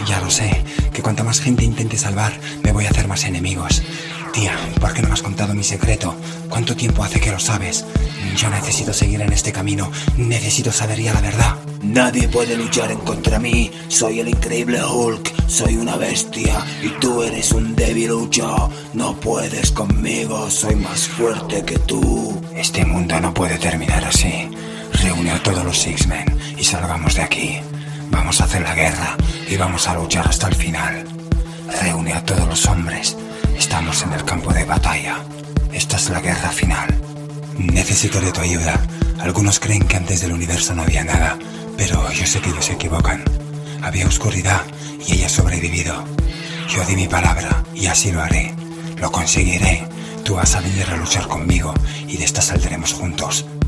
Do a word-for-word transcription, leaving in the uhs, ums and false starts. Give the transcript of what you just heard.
Ya lo sé, que cuanta más gente intente salvar, me voy a hacer más enemigos. Tía, ¿por qué no me has contado mi secreto? ¿Cuánto tiempo hace que lo sabes? Yo necesito seguir en este camino, necesito saber ya la verdad. Nadie puede luchar en contra mí, soy el increíble Hulk, soy una bestia y tú eres un debilucho. No puedes conmigo, soy más fuerte que tú. Este mundo no puede terminar así. Reúne a todos los X-Men y salgamos de aquí. Vamos a hacer la guerra y vamos a luchar hasta el final. Reúne a todos los hombres. Estamos en el campo de batalla. Esta es la guerra final. Necesito de tu ayuda. Algunos creen que antes del universo no había nada, pero yo sé que ellos se equivocan. Había oscuridad y ella ha sobrevivido. Yo di mi palabra y así lo haré. Lo conseguiré. Tú vas a venir a luchar conmigo y de esta saldremos juntos.